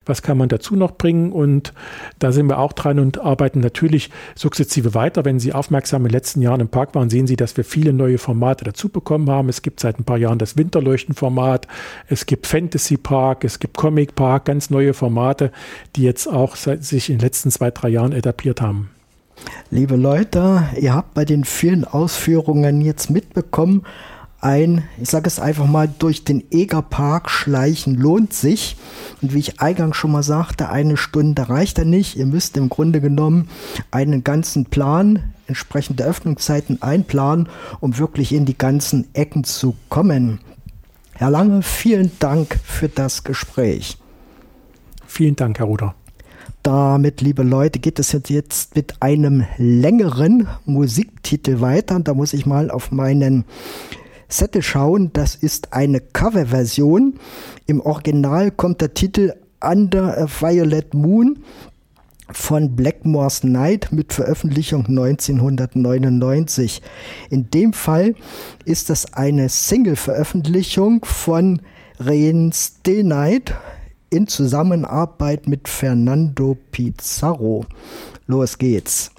was kann man dazu noch bringen, und da sind wir auch dran und arbeiten natürlich sukzessive weiter. Wenn Sie aufmerksam in den letzten Jahren im Park waren, sehen Sie, dass wir viele neue Formate dazu bekommen haben. Es gibt seit ein paar Jahren das Winterleuchtenformat, es gibt Fantasy Park, es gibt Comic Park, ganz neue Formate, die jetzt auch sich in den letzten 2-3 Jahren etabliert haben. Liebe Leute, ihr habt bei den vielen Ausführungen jetzt mitbekommen, ich sage es einfach mal, durch den Egerpark schleichen lohnt sich. Und wie ich eingangs schon mal sagte, 1 Stunde reicht da nicht. Ihr müsst im Grunde genommen einen ganzen Plan, entsprechende Öffnungszeiten einplanen, um wirklich in die ganzen Ecken zu kommen. Herr Lange, vielen Dank für das Gespräch. Vielen Dank, Herr Ruder. Damit, liebe Leute, geht es jetzt mit einem längeren Musiktitel weiter. Da muss ich mal auf meinen Zettel schauen. Das ist eine Coverversion. Im Original kommt der Titel Under a Violet Moon von Blackmore's Night mit Veröffentlichung 1999. In dem Fall ist das eine Single-Veröffentlichung von Reen Stillnight in Zusammenarbeit mit Fernando Pizarro. Los geht's.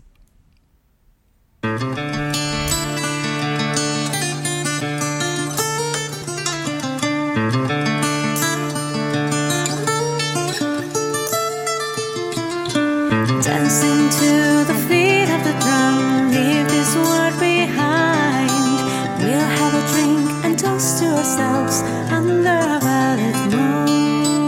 Dancing to the beat of the drum, leave this world behind. We'll have a drink and toast to ourselves under a violet moon.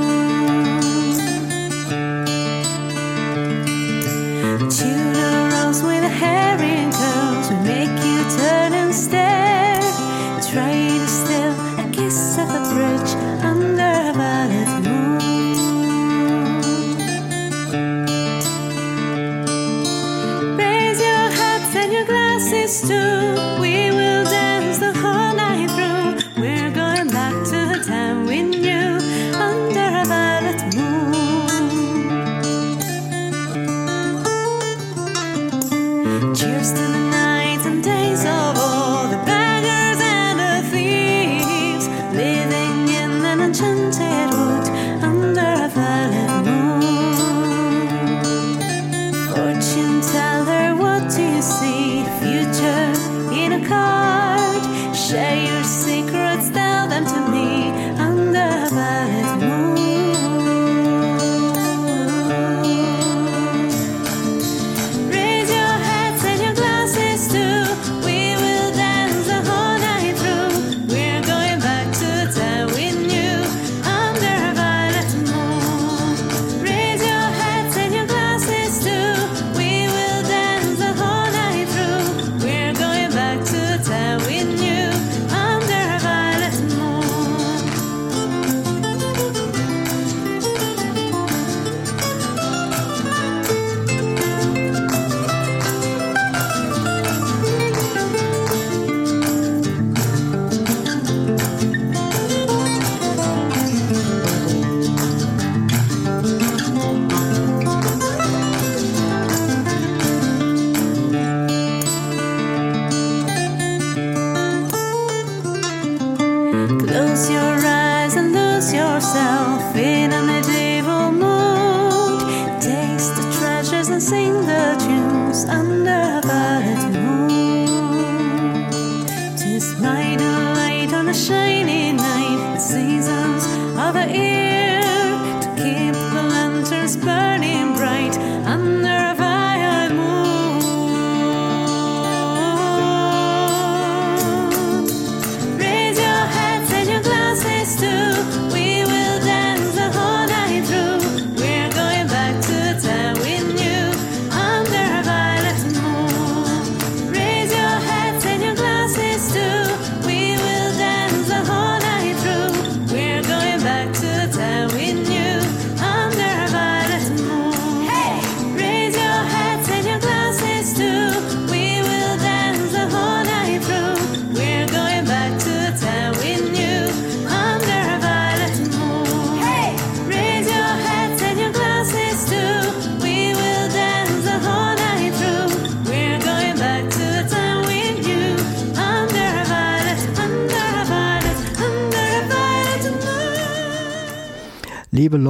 Tudor rose with hair in curls will make you turn and stare. Try to steal a kiss at the bridge under a violet moon. Raise your head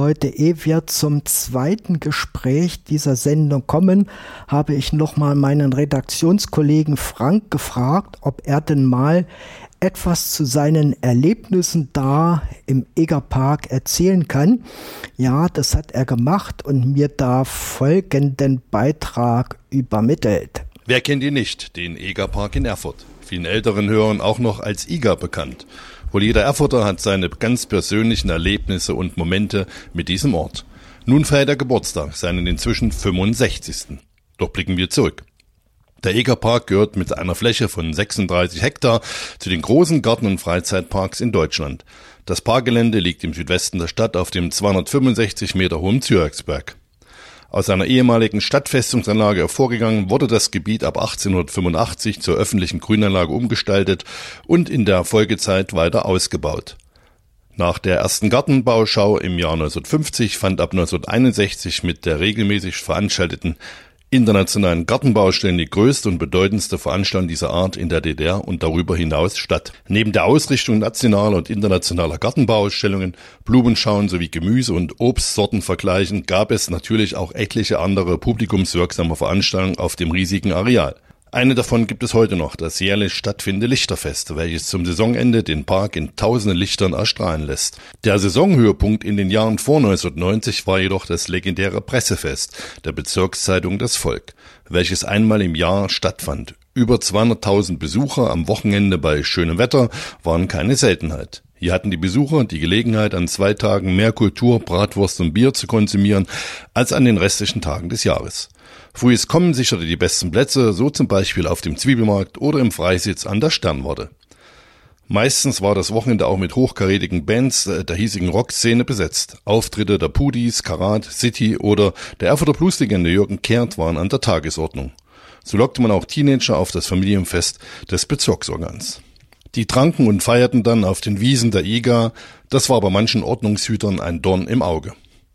Leute, ehe wir zum zweiten Gespräch dieser Sendung kommen, habe ich nochmal meinen Redaktionskollegen Frank gefragt, ob er denn mal etwas zu seinen Erlebnissen da im Egerpark erzählen kann. Ja, das hat er gemacht und mir da folgenden Beitrag übermittelt. Wer kennt ihn nicht, den Egerpark in Erfurt? Vielen älteren Hörern auch noch als IGA bekannt. Wohl jeder Erfurter hat seine ganz persönlichen Erlebnisse und Momente mit diesem Ort. Nun feiert er Geburtstag, seinen inzwischen 65. Doch blicken wir zurück. Der Egerpark gehört mit einer Fläche von 36 Hektar zu den großen Garten- und Freizeitparks in Deutschland. Das Parkgelände liegt im Südwesten der Stadt auf dem 265 Meter hohen Zürichsberg. Aus einer ehemaligen Stadtfestungsanlage hervorgegangen, wurde das Gebiet ab 1885 zur öffentlichen Grünanlage umgestaltet und in der Folgezeit weiter ausgebaut. Nach der ersten Gartenbauschau im Jahr 1950 fand ab 1961 mit der regelmäßig veranstalteten internationalen Gartenbaustellen die größte und bedeutendste Veranstaltung dieser Art in der DDR und darüber hinaus statt. Neben der Ausrichtung nationaler und internationaler Gartenbauausstellungen, Blumenschauen sowie Gemüse- und Obstsorten vergleichen, gab es natürlich auch etliche andere publikumswirksame Veranstaltungen auf dem riesigen Areal. Eine davon gibt es heute noch, das jährlich stattfindende Lichterfest, welches zum Saisonende den Park in tausenden Lichtern erstrahlen lässt. Der Saisonhöhepunkt in den Jahren vor 1990 war jedoch das legendäre Pressefest der Bezirkszeitung Das Volk, welches einmal im Jahr stattfand. Über 200.000 Besucher am Wochenende bei schönem Wetter waren keine Seltenheit. Hier hatten die Besucher die Gelegenheit, an 2 Tagen mehr Kultur, Bratwurst und Bier zu konsumieren als an den restlichen Tagen des Jahres. Frühes Kommen sicherte die besten Plätze, so zum Beispiel auf dem Zwiebelmarkt oder im Freisitz an der Sternwarte. Meistens war das Wochenende auch mit hochkarätigen Bands der hiesigen Rockszene besetzt. Auftritte der Pudis, Karat, City oder der Erfurter Blueslegende Jürgen Kehrt waren an der Tagesordnung. So lockte man auch Teenager auf das Familienfest des Bezirksorgans. Die tranken und feierten dann auf den Wiesen der IGA, das war bei manchen Ordnungshütern ein Dorn im Auge.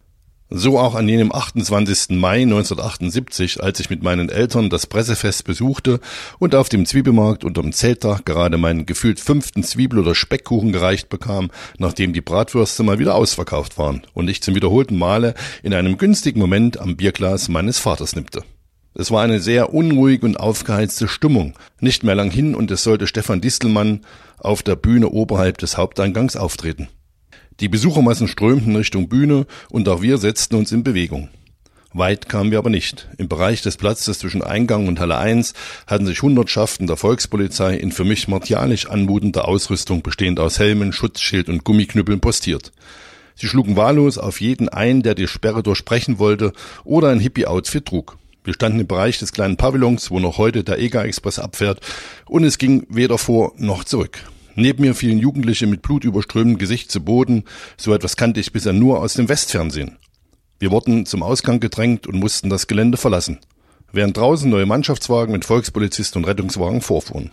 So auch an jenem 28. Mai 1978, als ich mit meinen Eltern das Pressefest besuchte und auf dem Zwiebelmarkt unterm Zeltdach gerade meinen gefühlt 5. Zwiebel- oder Speckkuchen gereicht bekam, nachdem die Bratwürste mal wieder ausverkauft waren und ich zum wiederholten Male in einem günstigen Moment am Bierglas meines Vaters nippte. Es war eine sehr unruhige und aufgeheizte Stimmung. Nicht mehr lang hin und es sollte Stefan Distelmann auf der Bühne oberhalb des Haupteingangs auftreten. Die Besuchermassen strömten Richtung Bühne und auch wir setzten uns in Bewegung. Weit kamen wir aber nicht. Im Bereich des Platzes zwischen Eingang und Halle 1 hatten sich Hundertschaften der Volkspolizei in für mich martialisch anmutender Ausrüstung bestehend aus Helmen, Schutzschild und Gummiknüppeln postiert. Sie schlugen wahllos auf jeden ein, der die Sperre durchbrechen wollte oder ein Hippie-Outfit trug. Wir standen im Bereich des kleinen Pavillons, wo noch heute der EGA-Express abfährt, und es ging weder vor noch zurück. Neben mir fielen Jugendliche mit blutüberströmendem Gesicht zu Boden. So etwas kannte ich bisher nur aus dem Westfernsehen. Wir wurden zum Ausgang gedrängt und mussten das Gelände verlassen, während draußen neue Mannschaftswagen mit Volkspolizisten und Rettungswagen vorfuhren.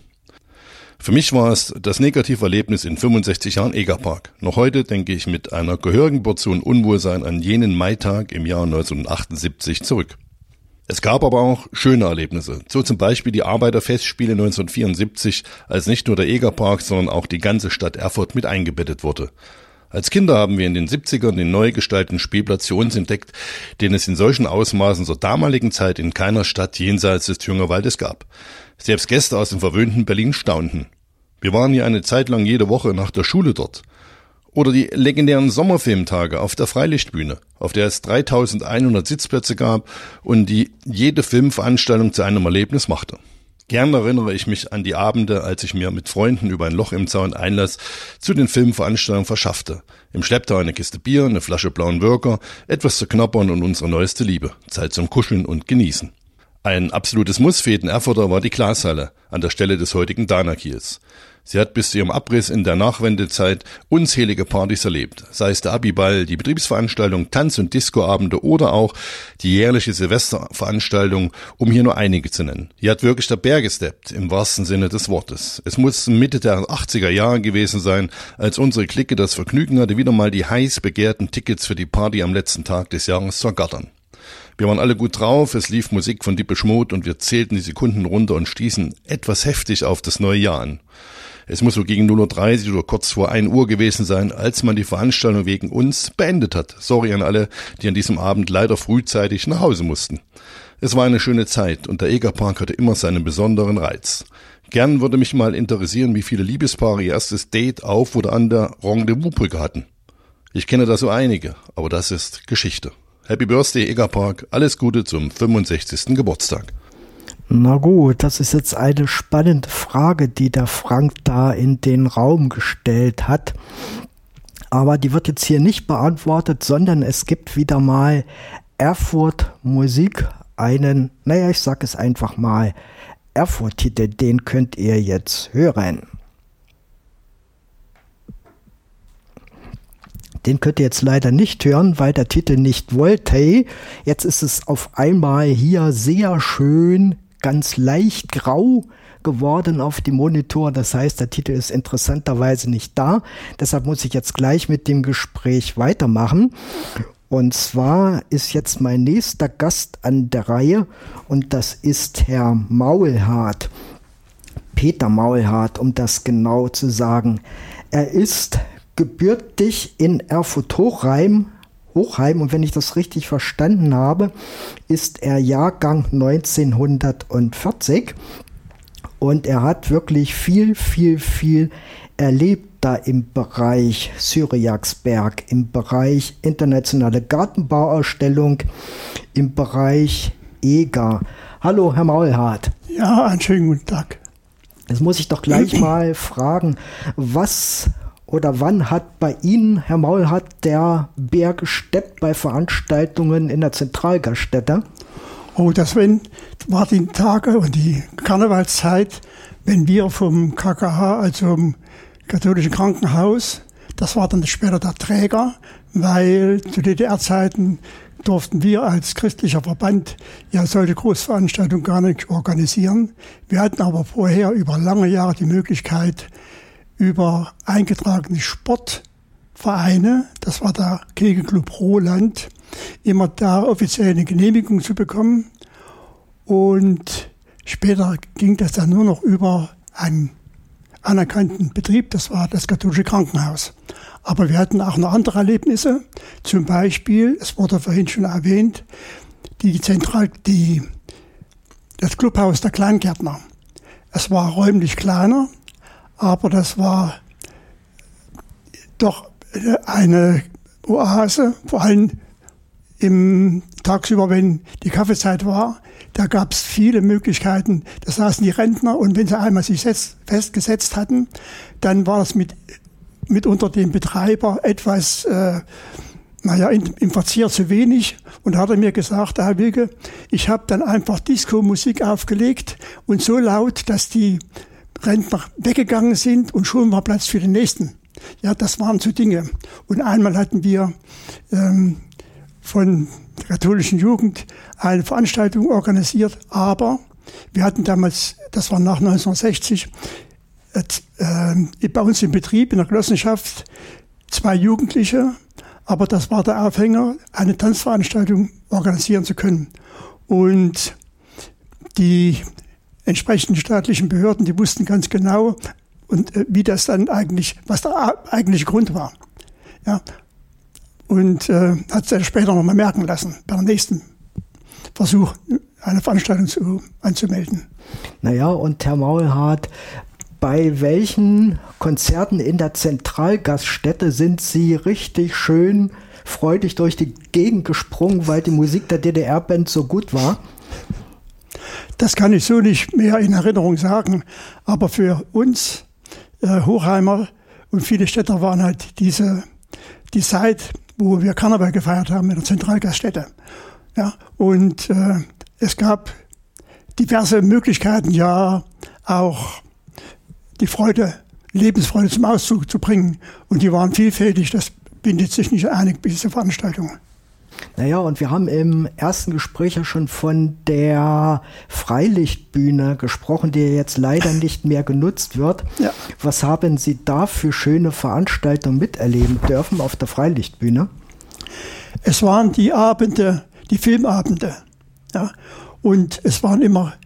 Für mich war es das negative Erlebnis in 65 Jahren Egerpark. Noch heute denke ich mit einer gehörigen Portion Unwohlsein an jenen Maitag im Jahr 1978 zurück. Es gab aber auch schöne Erlebnisse, so zum Beispiel die Arbeiterfestspiele 1974, als nicht nur der Egerpark, sondern auch die ganze Stadt Erfurt mit eingebettet wurde. Als Kinder haben wir in den 70ern den neu gestalteten Spielplatz für uns entdeckt, den es in solchen Ausmaßen zur damaligen Zeit in keiner Stadt jenseits des Thüringer Waldes gab. Selbst Gäste aus dem verwöhnten Berlin staunten. Wir waren hier eine Zeit lang jede Woche nach der Schule dort. Oder die legendären Sommerfilmtage auf der Freilichtbühne, auf der es 3100 Sitzplätze gab und die jede Filmveranstaltung zu einem Erlebnis machte. Gern erinnere ich mich an die Abende, als ich mir mit Freunden über ein Loch im Zaun Einlass zu den Filmveranstaltungen verschaffte. Im Schlepptau eine Kiste Bier, eine Flasche blauen Wölker, etwas zu knabbern und unsere neueste Liebe, Zeit zum Kuscheln und Genießen. Ein absolutes Muss für jeden Erfurter war die Glashalle an der Stelle des heutigen Dana-Kiels. Sie hat bis zu ihrem Abriss in der Nachwendezeit unzählige Partys erlebt, sei es der Abiball, die Betriebsveranstaltung, Tanz- und Discoabende oder auch die jährliche Silvesterveranstaltung, um hier nur einige zu nennen. Hier hat wirklich der Bär gesteppt, im wahrsten Sinne des Wortes. Es muss Mitte der 80er Jahre gewesen sein, als unsere Clique das Vergnügen hatte, wieder mal die heiß begehrten Tickets für die Party am letzten Tag des Jahres zu ergattern. Wir waren alle gut drauf, es lief Musik von Depeche Mode und wir zählten die Sekunden runter und stießen etwas heftig auf das neue Jahr an. Es muss so gegen 0:30 Uhr oder kurz vor 1 Uhr gewesen sein, als man die Veranstaltung wegen uns beendet hat. Sorry an alle, die an diesem Abend leider frühzeitig nach Hause mussten. Es war eine schöne Zeit und der Egerpark hatte immer seinen besonderen Reiz. Gern würde mich mal interessieren, wie viele Liebespaare ihr erstes Date auf oder an der Rendezvous-Brücke hatten. Ich kenne da so einige, aber das ist Geschichte. Happy Birthday Egerpark, alles Gute zum 65. Geburtstag. Na gut, das ist jetzt eine spannende Frage, die der Frank da in den Raum gestellt hat. Aber die wird jetzt hier nicht beantwortet, sondern es gibt wieder mal Erfurt Musik, ich sag es einfach mal, Erfurt-Titel, den könnt ihr jetzt hören. Den könnt ihr jetzt leider nicht hören, weil der Titel nicht wollte. Jetzt ist es auf einmal hier sehr schön, ganz leicht grau geworden auf dem Monitor. Das heißt, der Titel ist interessanterweise nicht da. Deshalb muss ich jetzt gleich mit dem Gespräch weitermachen. Und zwar ist jetzt mein nächster Gast an der Reihe und das ist Herr Maulhardt. Peter Maulhardt, um das genau zu sagen. Er ist gebürtig in Erfurt-Hochheim und wenn ich das richtig verstanden habe, ist er Jahrgang 1940 und er hat wirklich viel erlebt da im Bereich Syriaksberg, im Bereich internationale Gartenbauausstellung, im Bereich EGA. Hallo, Herr Maulhardt. Ja, einen schönen guten Tag. Jetzt muss ich doch gleich mal fragen, was oder wann hat bei Ihnen, Herr Maulhardt, der Bär gesteppt bei Veranstaltungen in der Zentralgaststätte? Oh, das war die Tage und die Karnevalszeit, wenn wir vom KKH, also vom katholischen Krankenhaus, das war dann später der Träger, weil zu DDR-Zeiten durften wir als christlicher Verband ja solche Großveranstaltungen gar nicht organisieren. Wir hatten aber vorher über lange Jahre die Möglichkeit, über eingetragene Sportvereine, das war der Kegelclub Roland, immer da offiziell eine Genehmigung zu bekommen. Und später ging das dann nur noch über einen anerkannten Betrieb, das war das katholische Krankenhaus. Aber wir hatten auch noch andere Erlebnisse, zum Beispiel, es wurde vorhin schon erwähnt, das Clubhaus der Kleingärtner. Es war räumlich kleiner, aber das war doch eine Oase, vor allem tagsüber, wenn die Kaffeezeit war. Da gab es viele Möglichkeiten. Da saßen die Rentner und wenn sie einmal sich festgesetzt hatten, dann war es mitunter dem Betreiber etwas, im Verzehr zu wenig. Und da hat er mir gesagt, Herr Wilke, ich habe dann einfach Disco-Musik aufgelegt und so laut, dass die Rentner weggegangen sind und schon war Platz für den nächsten. Ja, das waren so Dinge. Und einmal hatten wir von der katholischen Jugend eine Veranstaltung organisiert, aber wir hatten damals, das war nach 1960, bei uns im Betrieb, in der Genossenschaft, 2 Jugendliche, aber das war der Aufhänger, eine Tanzveranstaltung organisieren zu können. Und die entsprechenden staatlichen Behörden, die wussten ganz genau, und wie das dann eigentlich, was der eigentliche Grund war. Ja. Und hat es später nochmal merken lassen, bei der nächsten Versuch, eine Veranstaltung anzumelden. Naja, und Herr Maulhardt, bei welchen Konzerten in der Zentralgaststätte sind Sie richtig schön freudig durch die Gegend gesprungen, weil die Musik der DDR-Band so gut war? Das kann ich so nicht mehr in Erinnerung sagen, aber für uns Hochheimer und viele Städter waren halt die Zeit, wo wir Karneval gefeiert haben in der Zentralgaststätte. Ja, und es gab diverse Möglichkeiten, ja auch die Lebensfreude zum Ausdruck zu bringen. Und die waren vielfältig, das bindet sich nicht einig bei dieser Veranstaltung. Naja, und wir haben im ersten Gespräch ja schon von der Freilichtbühne gesprochen, die jetzt leider nicht mehr genutzt wird. Ja. Was haben Sie da für schöne Veranstaltungen miterleben dürfen auf der Freilichtbühne? Es waren die Filmabende. Ja. Und es waren immer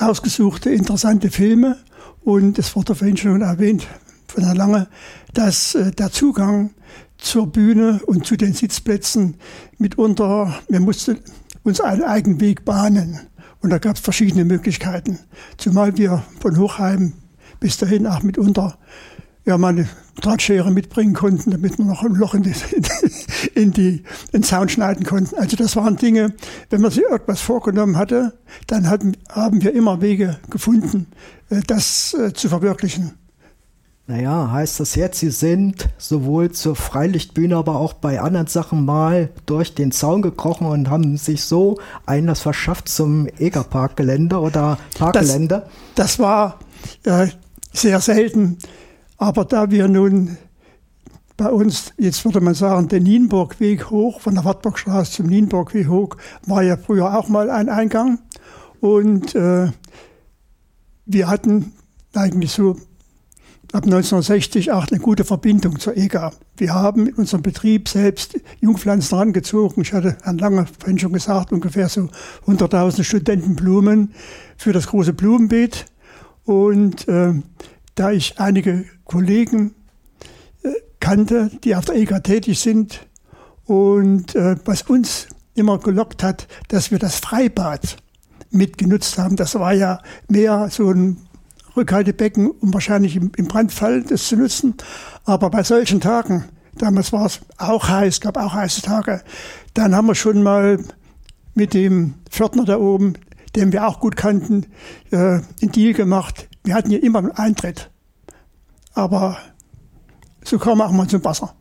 ausgesuchte, interessante Filme. Und es wurde vorhin schon erwähnt von Herrn Lange, dass der Zugang zur Bühne und zu den Sitzplätzen mitunter, wir mussten uns einen eigenen Weg bahnen. Und da gab es verschiedene Möglichkeiten. Zumal wir von Hochheim bis dahin auch mitunter mal eine Drahtschere mitbringen konnten, damit wir noch ein Loch in den Zaun schneiden konnten. Also das waren Dinge, wenn man sich etwas vorgenommen hatte, dann haben wir immer Wege gefunden, das zu verwirklichen. Naja, heißt das jetzt, Sie sind sowohl zur Freilichtbühne, aber auch bei anderen Sachen mal durch den Zaun gekrochen und haben sich so Einlass verschafft zum Egerparkgelände oder Parkgelände? Das war sehr selten, aber da wir nun bei uns, jetzt würde man sagen, den Nienburgweg hoch, von der Wartburgstraße zum Nienburgweg hoch, war ja früher auch mal ein Eingang. Und wir hatten eigentlich so ab 1960 auch eine gute Verbindung zur EGA. Wir haben in unserem Betrieb selbst Jungpflanzen herangezogen. Ich hatte Herrn Lange vorhin schon gesagt, ungefähr so 100.000 Studentenblumen für das große Blumenbeet. Und da ich einige Kollegen kannte, die auf der EGA tätig sind und was uns immer gelockt hat, dass wir das Freibad mitgenutzt haben. Das war ja mehr so ein Rückhaltebecken, um wahrscheinlich im Brandfall das zu nutzen. Aber bei solchen Tagen, damals war es auch heiß, gab auch heiße Tage, dann haben wir schon mal mit dem Pförtner da oben, den wir auch gut kannten, einen Deal gemacht. Wir hatten ja immer einen Eintritt. Aber so kam man auch mal zum Wasser.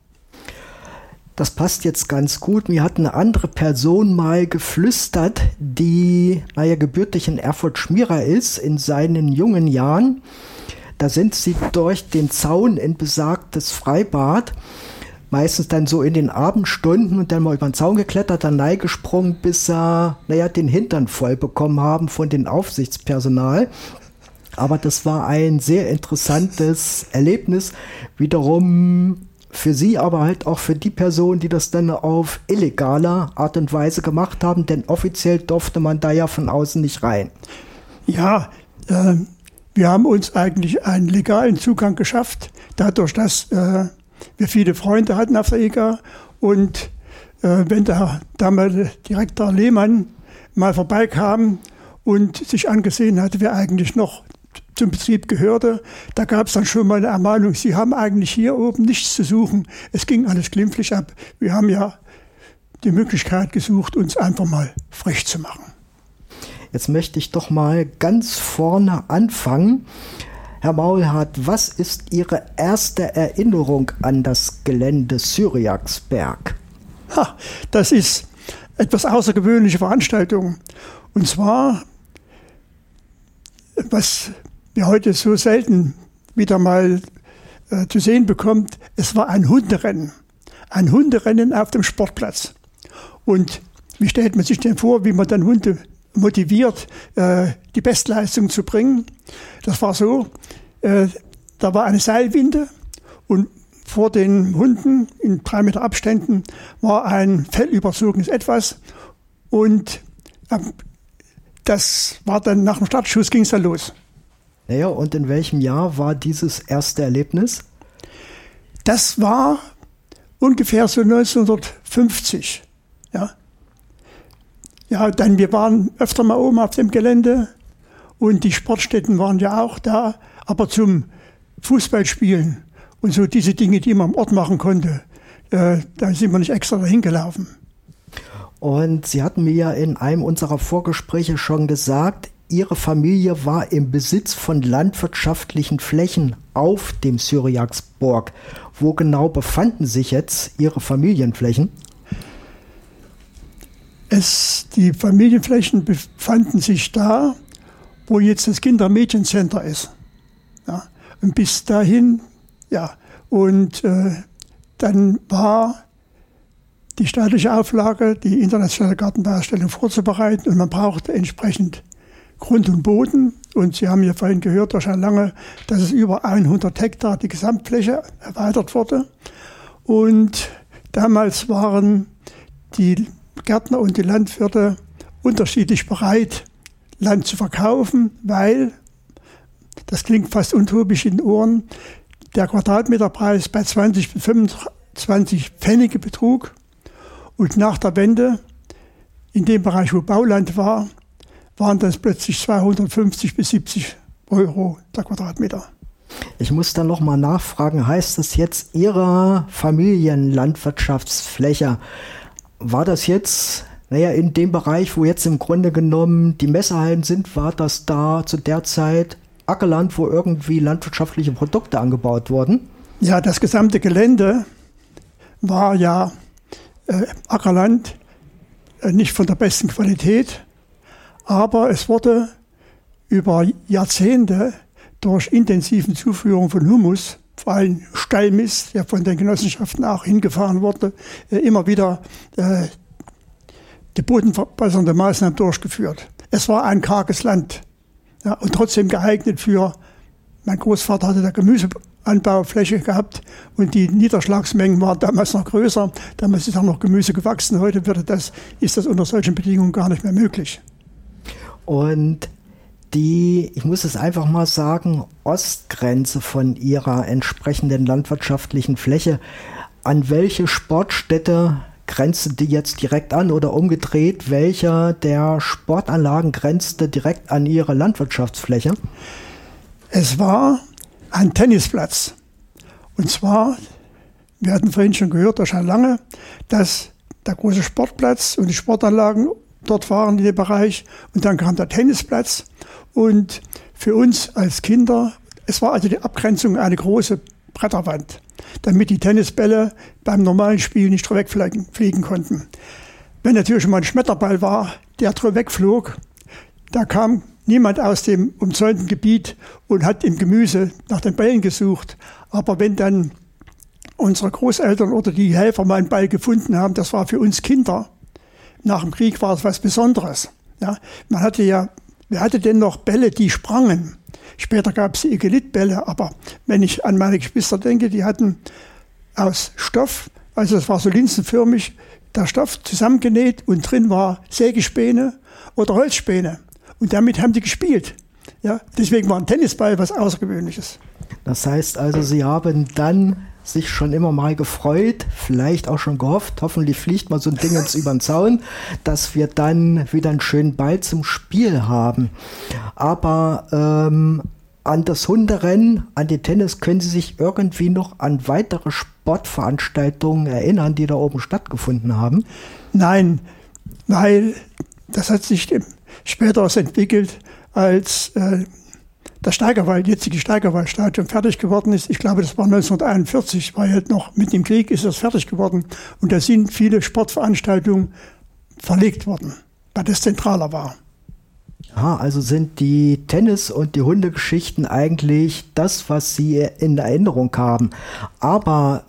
Das passt jetzt ganz gut. Mir hat eine andere Person mal geflüstert, die, gebürtig in Erfurt-Schmierer ist, in seinen jungen Jahren. Da sind sie durch den Zaun in besagtes Freibad, meistens dann so in den Abendstunden und dann mal über den Zaun geklettert, dann gesprungen, bis sie, den Hintern voll bekommen haben von dem Aufsichtspersonal. Aber das war ein sehr interessantes Erlebnis. Wiederum für sie, aber halt auch für die Personen, die das dann auf illegaler Art und Weise gemacht haben, denn offiziell durfte man da ja von außen nicht rein. Ja, wir haben uns eigentlich einen legalen Zugang geschafft, dadurch, dass wir viele Freunde hatten auf der EGA. Und wenn der damalige Direktor Lehmann mal vorbeikam und sich angesehen hatte, wer eigentlich noch zum Betrieb gehörte, da gab es dann schon mal eine Ermahnung, Sie haben eigentlich hier oben nichts zu suchen. Es ging alles glimpflich ab. Wir haben ja die Möglichkeit gesucht, uns einfach mal frech zu machen. Jetzt möchte ich doch mal ganz vorne anfangen. Herr Maulhardt, was ist Ihre erste Erinnerung an das Gelände Syriaksberg? Das ist etwas außergewöhnliche Veranstaltung. Und zwar, was wir heute so selten wieder mal zu sehen bekommt, es war ein Hunderennen. Ein Hunderennen auf dem Sportplatz. Und wie stellt man sich denn vor, wie man dann Hunde motiviert, die Bestleistung zu bringen? Das war so, da war eine Seilwinde und vor den Hunden in 3 Meter Abständen war ein fellüberzogenes Etwas und das war dann nach dem Startschuss, ging es dann los. Naja, und in welchem Jahr war dieses erste Erlebnis? Das war ungefähr so 1950. Ja, denn wir waren öfter mal oben auf dem Gelände und die Sportstätten waren ja auch da, aber zum Fußballspielen und so diese Dinge, die man am Ort machen konnte, da sind wir nicht extra dahin gelaufen. Und Sie hatten mir ja in einem unserer Vorgespräche schon gesagt, Ihre Familie war im Besitz von landwirtschaftlichen Flächen auf dem Syriaksberg. Wo genau befanden sich jetzt Ihre Familienflächen? Die Familienflächen befanden sich da, wo jetzt das Kinder- und Mädchencenter ist. Ja, und bis dahin, ja. Und dann war die staatliche Auflage, die internationale Gartenbauausstellung vorzubereiten und man brauchte entsprechend Grund und Boden. Und Sie haben ja vorhin gehört, durch Herrn Lange, dass es über 100 Hektar die Gesamtfläche erweitert wurde. Und damals waren die Gärtner und die Landwirte unterschiedlich bereit, Land zu verkaufen, weil, das klingt fast utopisch in den Ohren, der Quadratmeterpreis bei 20 bis 25 Pfennige betrug und nach der Wende, in dem Bereich, wo Bauland war, waren das plötzlich 250 bis 70 Euro der Quadratmeter. Ich muss dann nochmal nachfragen, heißt das jetzt Ihre Familienlandwirtschaftsfläche, war das jetzt, in dem Bereich, wo jetzt im Grunde genommen die Messehallen sind, war das da zu der Zeit Ackerland, wo irgendwie landwirtschaftliche Produkte angebaut wurden? Ja, das gesamte Gelände war ja Ackerland, nicht von der besten Qualität, aber es wurde über Jahrzehnte durch intensiven Zuführung von Humus, vor allem Stallmist, der von den Genossenschaften auch hingefahren wurde, immer wieder die bodenverbessernde Maßnahmen durchgeführt. Es war ein karges Land, ja, und trotzdem geeignet für, mein Großvater hatte da Gemüseanbaufläche gehabt und die Niederschlagsmengen waren damals noch größer. Damals ist auch noch Gemüse gewachsen. Heute ist das unter solchen Bedingungen gar nicht mehr möglich. Und die, ich muss es einfach mal sagen, Ostgrenze von ihrer entsprechenden landwirtschaftlichen Fläche, an welche Sportstätte grenzte die jetzt direkt an oder umgedreht, welcher der Sportanlagen grenzte direkt an ihre Landwirtschaftsfläche? Es war ein Tennisplatz. Und zwar, wir hatten vorhin schon gehört, das schon lange, dass der große Sportplatz und die Sportanlagen dort waren in dem Bereich. Und dann kam der Tennisplatz. Und für uns als Kinder, es war also die Abgrenzung eine große Bretterwand, damit die Tennisbälle beim normalen Spiel nicht drüber wegfliegen konnten. Wenn natürlich mal ein Schmetterball war, der drüber wegflog, da kam niemand aus dem umzäunten Gebiet und hat im Gemüse nach den Bällen gesucht. Aber wenn dann unsere Großeltern oder die Helfer mal einen Ball gefunden haben, das war für uns Kinder. Nach dem Krieg war es was Besonderes. Ja, wer hatte denn noch Bälle, die sprangen? Später gab es die Igelitbälle, aber wenn ich an meine Geschwister denke, die hatten aus Stoff, also es war so linsenförmig, der Stoff zusammengenäht und drin war Sägespäne oder Holzspäne. Und damit haben die gespielt. Ja, deswegen war ein Tennisball was Außergewöhnliches. Das heißt also, Sie haben dann sich schon immer mal gefreut, vielleicht auch schon gehofft, hoffentlich fliegt mal so ein Ding uns über den Zaun, dass wir dann wieder einen schönen Ball zum Spiel haben. Aber an das Hunderennen, an den Tennis, können Sie sich irgendwie noch an weitere Sportveranstaltungen erinnern, die da oben stattgefunden haben? Nein, weil das hat sich später entwickelt, als das jetzige Steigerwaldstadion fertig geworden ist. Ich glaube, das war 1941, war ja noch mitten im Krieg, ist das fertig geworden. Und da sind viele Sportveranstaltungen verlegt worden, weil das zentraler war. Ja, also sind die Tennis- und die Hundegeschichten eigentlich das, was Sie in Erinnerung haben. Aber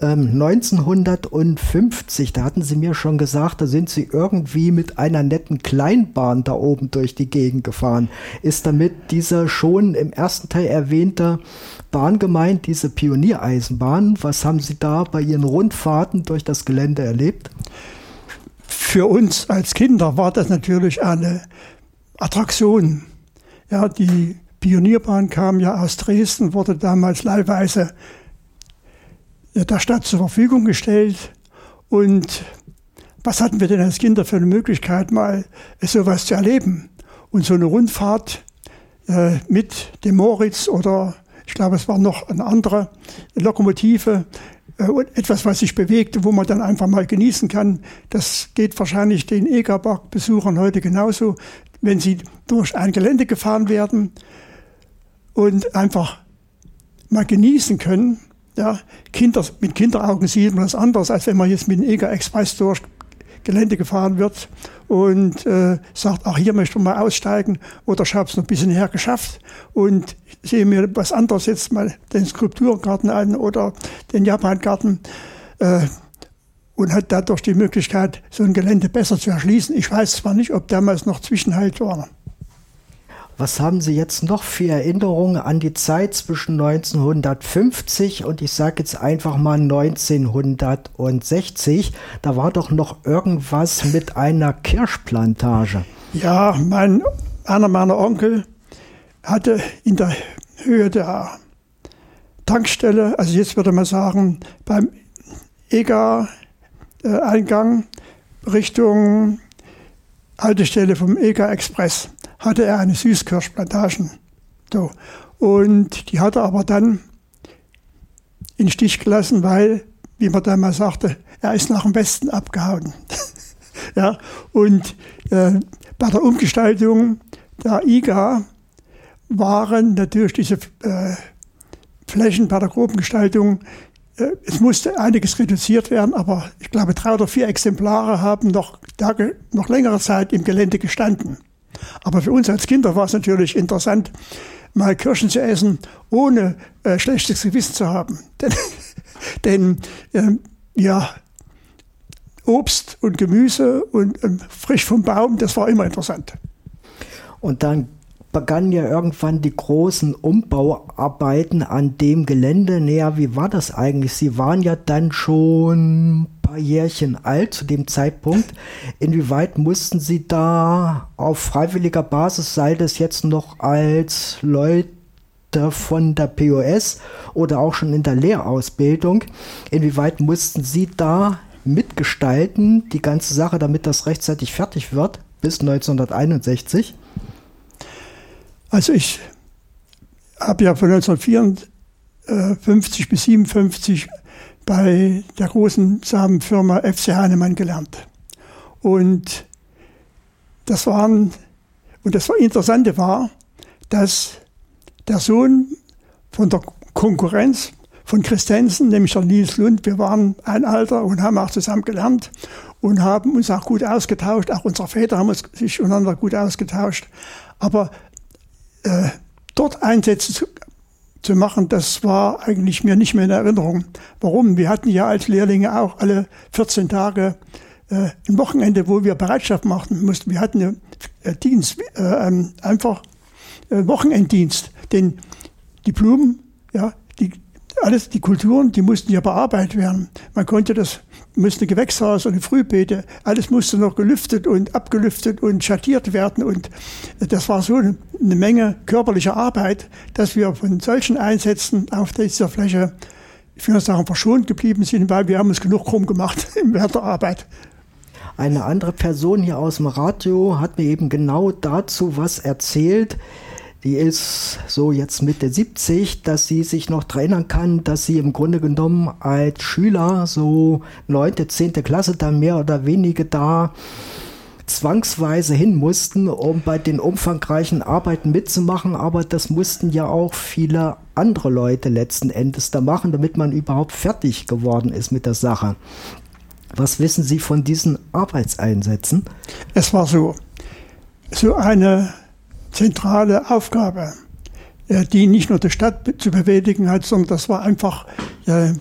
1950, da hatten Sie mir schon gesagt, da sind Sie irgendwie mit einer netten Kleinbahn da oben durch die Gegend gefahren. Ist damit diese schon im ersten Teil erwähnte Bahn gemeint, diese Pioniereisenbahn? Was haben Sie da bei Ihren Rundfahrten durch das Gelände erlebt? Für uns als Kinder war das natürlich eine Attraktion. Ja, die Pionierbahn kam ja aus Dresden, wurde damals leihweise der Stadt zur Verfügung gestellt. Und was hatten wir denn als Kinder für eine Möglichkeit, mal sowas zu erleben? Und so eine Rundfahrt mit dem Moritz oder ich glaube, es war noch eine andere Lokomotive, etwas, was sich bewegt, wo man dann einfach mal genießen kann. Das geht wahrscheinlich den Egerpark-Besuchern heute genauso, wenn sie durch ein Gelände gefahren werden und einfach mal genießen können. Ja, mit Kinderaugen sieht man das anders, als wenn man jetzt mit dem Eger Express durch Gelände gefahren wird und sagt, ach, hier möchte man mal aussteigen oder ich habe es noch ein bisschen näher geschafft und sehe mir was anderes jetzt mal den Skulpturengarten an oder den Japangarten und hat dadurch die Möglichkeit, so ein Gelände besser zu erschließen. Ich weiß zwar nicht, ob damals noch Zwischenhalt war. Was haben Sie jetzt noch für Erinnerungen an die Zeit zwischen 1950 und ich sage jetzt einfach mal 1960? Da war doch noch irgendwas mit einer Kirschplantage. Ja, mein einer meiner Onkel hatte in der Höhe der Tankstelle, also jetzt würde man sagen, beim EGA-Eingang Richtung Haltestelle vom EGA Express, hatte er eine Süßkirschplantagen. So. Und die hat er aber dann in den Stich gelassen, weil, wie man damals sagte, er ist nach dem Westen abgehauen. Ja, und bei der Umgestaltung der IGA waren natürlich diese Flächen bei der groben Gestaltung, es musste einiges reduziert werden, aber ich glaube 3 oder 4 Exemplare haben noch längere Zeit im Gelände gestanden. Aber für uns als Kinder war es natürlich interessant, mal Kirschen zu essen, ohne schlechtes Gewissen zu haben. Denn Obst und Gemüse und frisch vom Baum, das war immer interessant. Und dann begannen ja irgendwann die großen Umbauarbeiten an dem Gelände. Naja, wie war das eigentlich? Sie waren ja dann schon ein paar Jährchen alt zu dem Zeitpunkt. Inwieweit mussten Sie da auf freiwilliger Basis, sei das jetzt noch als Leute von der POS oder auch schon in der Lehrausbildung, inwieweit mussten Sie da mitgestalten, die ganze Sache, damit das rechtzeitig fertig wird, bis 1961? Also ich habe ja von 1954 bis 1957 bei der großen Samenfirma FC Heinemann gelernt. Und das Interessante war, dass der Sohn von der Konkurrenz von Christensen, nämlich der Nils Lund, wir waren ein Alter und haben auch zusammen gelernt und haben uns auch gut ausgetauscht. Auch unsere Väter haben sich untereinander gut ausgetauscht. Aber dort Einsätze zu machen, das war eigentlich mir nicht mehr in Erinnerung. Warum? Wir hatten ja als Lehrlinge auch alle 14 Tage ein Wochenende, wo wir Bereitschaft machen mussten. Wir hatten Dienst, einfach Wochenenddienst. Denn die Blumen, ja, die Kulturen, die mussten ja bearbeitet werden. Man musste Gewächshaus und Frühbeete, alles musste noch gelüftet und abgelüftet und schattiert werden. Und das war so eine Menge körperlicher Arbeit, dass wir von solchen Einsätzen auf dieser Fläche, ich würde sagen, verschont geblieben sind, weil wir haben uns genug krumm gemacht während der Arbeit. Eine andere Person hier aus dem Radio hat mir eben genau dazu was erzählt. Die ist so jetzt Mitte 70, dass sie sich noch daran erinnern kann, dass sie im Grunde genommen als Schüler so 9., 10. Klasse dann mehr oder weniger da zwangsweise hin mussten, um bei den umfangreichen Arbeiten mitzumachen. Aber das mussten ja auch viele andere Leute letzten Endes da machen, damit man überhaupt fertig geworden ist mit der Sache. Was wissen Sie von diesen Arbeitseinsätzen? Es war so eine zentrale Aufgabe, die nicht nur die Stadt zu bewältigen hat, sondern das war einfach eine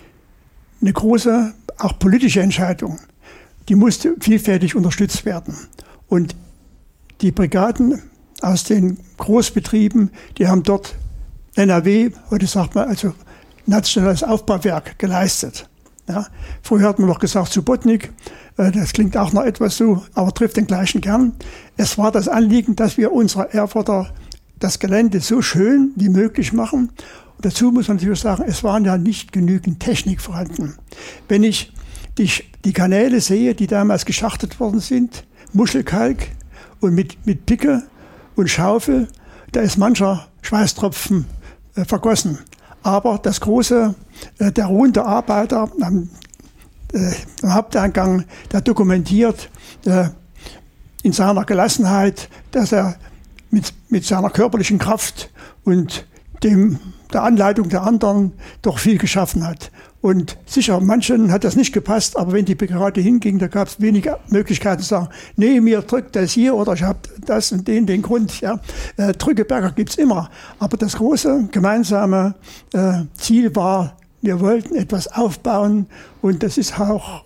große, auch politische Entscheidung. Die musste vielfältig unterstützt werden. Und die Brigaden aus den Großbetrieben, die haben dort NRW, heute sagt man also nationales Aufbauwerk, geleistet. Ja, früher hat man noch gesagt Subotnik, das klingt auch noch etwas so, aber trifft den gleichen Kern. Es war das Anliegen, dass wir unserer Erfurter das Gelände so schön wie möglich machen. Und dazu muss man natürlich sagen, es waren ja nicht genügend Technik vorhanden. Wenn ich die Kanäle sehe, die damals geschachtet worden sind, Muschelkalk und mit Picke und Schaufel, da ist mancher Schweißtropfen vergossen. Aber das große, der ruhende Arbeiter am Haupteingang, der dokumentiert in seiner Gelassenheit, dass er mit seiner körperlichen Kraft und der Anleitung der anderen doch viel geschaffen hat. Und sicher, manchen hat das nicht gepasst, aber wenn die Brigade hinging, da gab es wenige Möglichkeiten zu sagen, nee, mir drückt das hier oder ich habe das und den Grund. Ja. Drückeberger gibt's immer. Aber das große gemeinsame Ziel war, wir wollten etwas aufbauen und das ist auch,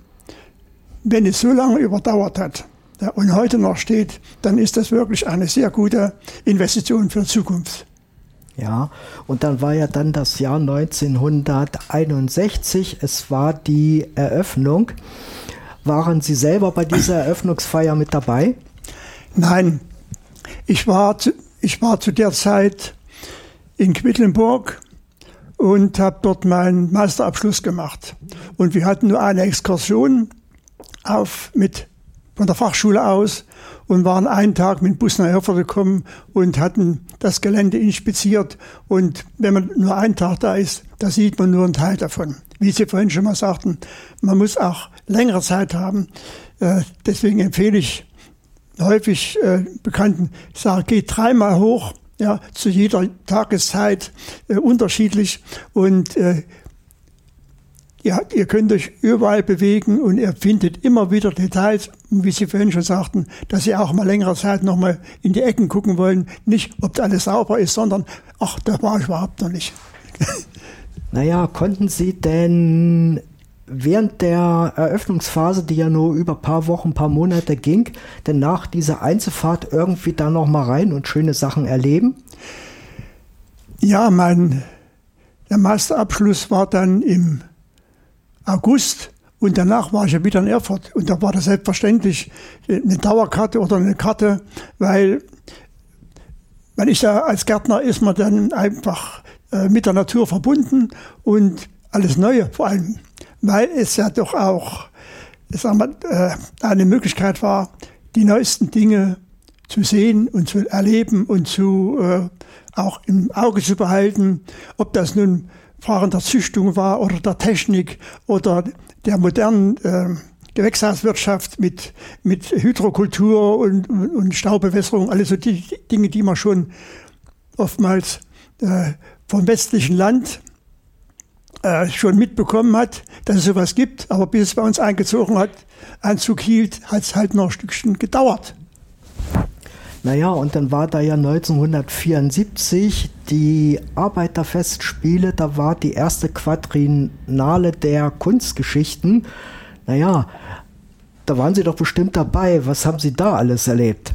wenn es so lange überdauert hat und heute noch steht, dann ist das wirklich eine sehr gute Investition für die Zukunft. Ja, und dann war ja dann das Jahr 1961, es war die Eröffnung. Waren Sie selber bei dieser Eröffnungsfeier mit dabei? Nein, Ich war zu der Zeit in Quedlinburg und habe dort meinen Meisterabschluss gemacht. Und wir hatten nur eine Exkursion von der Fachschule aus und waren einen Tag mit dem Bus nach Erfurt gekommen und hatten das Gelände inspiziert. Und wenn man nur einen Tag da ist, da sieht man nur einen Teil davon. Wie Sie vorhin schon mal sagten, man muss auch längere Zeit haben. Deswegen empfehle ich häufig Bekannten, ich sage, geht 3-mal hoch, ja, zu jeder Tageszeit unterschiedlich. Und ja, ihr könnt euch überall bewegen und ihr findet immer wieder Details, wie Sie vorhin schon sagten, dass Sie auch mal längere Zeit nochmal in die Ecken gucken wollen. Nicht, ob da alles sauber ist, sondern, ach, da war ich überhaupt noch nicht. Naja, konnten Sie denn während der Eröffnungsphase, die ja nur über ein paar Wochen, ein paar Monate ging, denn nach dieser Einzelfahrt irgendwie da noch mal rein und schöne Sachen erleben? Ja, der Masterabschluss war dann im August und danach war ich ja wieder in Erfurt. Und da war das selbstverständlich eine Dauerkarte oder eine Karte, weil man ist ja als Gärtner ist man dann einfach mit der Natur verbunden und alles Neue vor allem, weil es ja doch auch, sagen wir, eine Möglichkeit war, die neuesten Dinge zu sehen und zu erleben und auch im Auge zu behalten, ob das nun Fragen der Züchtung war oder der Technik oder der modernen Gewächshauswirtschaft mit Hydrokultur und Staubewässerung, alles so die Dinge, die man schon oftmals vom westlichen Land schon mitbekommen hat, dass es sowas gibt. Aber bis es bei uns Einzug hielt, hat es halt noch ein Stückchen gedauert. Naja, und dann war da ja 1974 die Arbeiterfestspiele, da war die erste Quadriennale der Kunstgeschichten. Naja, da waren Sie doch bestimmt dabei. Was haben Sie da alles erlebt?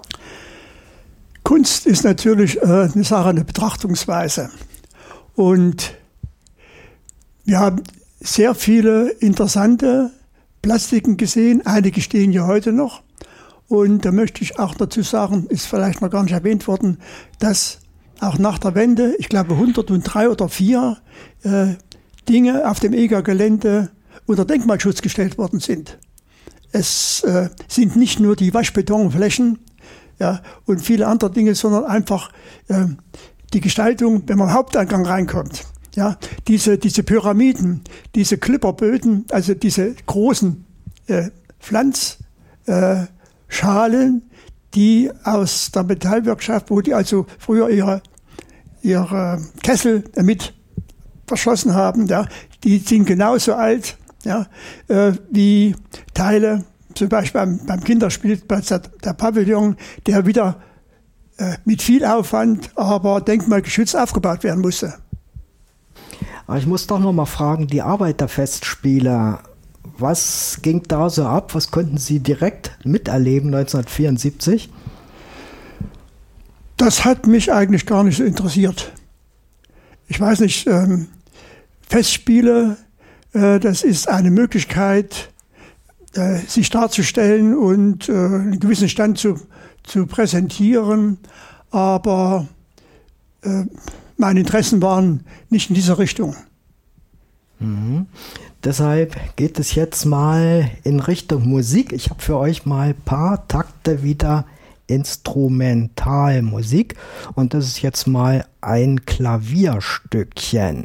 Kunst ist natürlich eine Sache, eine Betrachtungsweise. Und wir haben sehr viele interessante Plastiken gesehen. Einige stehen ja heute noch. Und da möchte ich auch dazu sagen, ist vielleicht noch gar nicht erwähnt worden, dass auch nach der Wende, ich glaube 103 oder 4 Dinge auf dem EGA-Gelände unter Denkmalschutz gestellt worden sind. Es sind nicht nur die Waschbetonflächen, ja, und viele andere Dinge, sondern einfach die Gestaltung, wenn man am Haupteingang reinkommt. Ja, diese Pyramiden, diese Klipperböden, also diese großen Schalen, die aus der Metallwirtschaft, wo die also früher ihre Kessel mit verschlossen haben, ja, die sind genauso alt, ja, wie Teile, zum Beispiel beim Kinderspielplatz der Pavillon, der wieder mit viel Aufwand, aber denkmalgeschützt aufgebaut werden musste. Aber ich muss doch noch mal fragen, die Arbeiterfestspiele, was ging da so ab? Was konnten Sie direkt miterleben 1974? Das hat mich eigentlich gar nicht so interessiert. Ich weiß nicht, Festspiele, das ist eine Möglichkeit, sich darzustellen und einen gewissen Stand zu präsentieren. Aber meine Interessen waren nicht in dieser Richtung. Mhm. Deshalb geht es jetzt mal in Richtung Musik. Ich habe für euch mal ein paar Takte wieder Instrumentalmusik und das ist jetzt mal ein Klavierstückchen.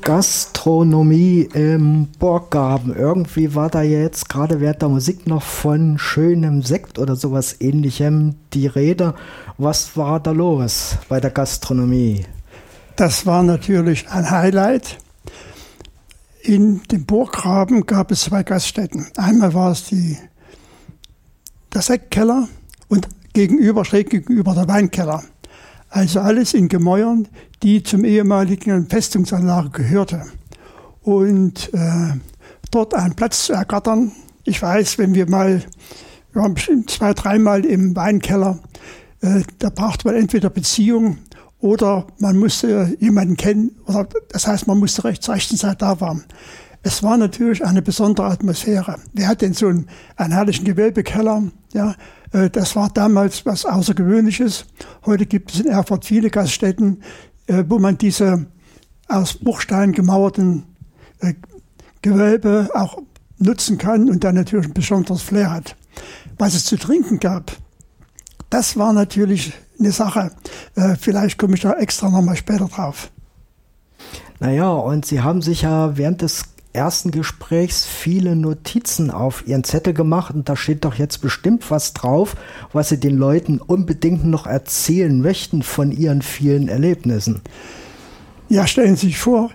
Gastronomie im Burggraben. Irgendwie war da jetzt gerade während der Musik noch von schönem Sekt oder sowas Ähnlichem die Rede. Was war da los bei der Gastronomie? Das war natürlich ein Highlight. In dem Burggraben gab es 2 Gaststätten. Einmal war es der Sektkeller und schräg gegenüber der Weinkeller. Also alles in Gemäuern, die zum ehemaligen Festungsanlage gehörte. Und dort einen Platz zu ergattern. Ich weiß, wir waren bestimmt 2-3 Mal im Weinkeller, da brauchte man entweder Beziehung oder man musste jemanden kennen, oder das heißt, man musste zur rechten Zeit da sein. Es war natürlich eine besondere Atmosphäre. Wer hat denn so einen herrlichen Gewölbekeller? Ja, das war damals was Außergewöhnliches. Heute gibt es in Erfurt viele Gaststätten, wo man diese aus Bruchstein gemauerten Gewölbe auch nutzen kann und dann natürlich ein besonderes Flair hat. Was es zu trinken gab, das war natürlich eine Sache. Vielleicht komme ich da extra nochmal später drauf. Naja, und Sie haben sich ja während des ersten Gesprächs viele Notizen auf Ihren Zettel gemacht und da steht doch jetzt bestimmt was drauf, was Sie den Leuten unbedingt noch erzählen möchten von Ihren vielen Erlebnissen. Ja, stellen Sie sich vor,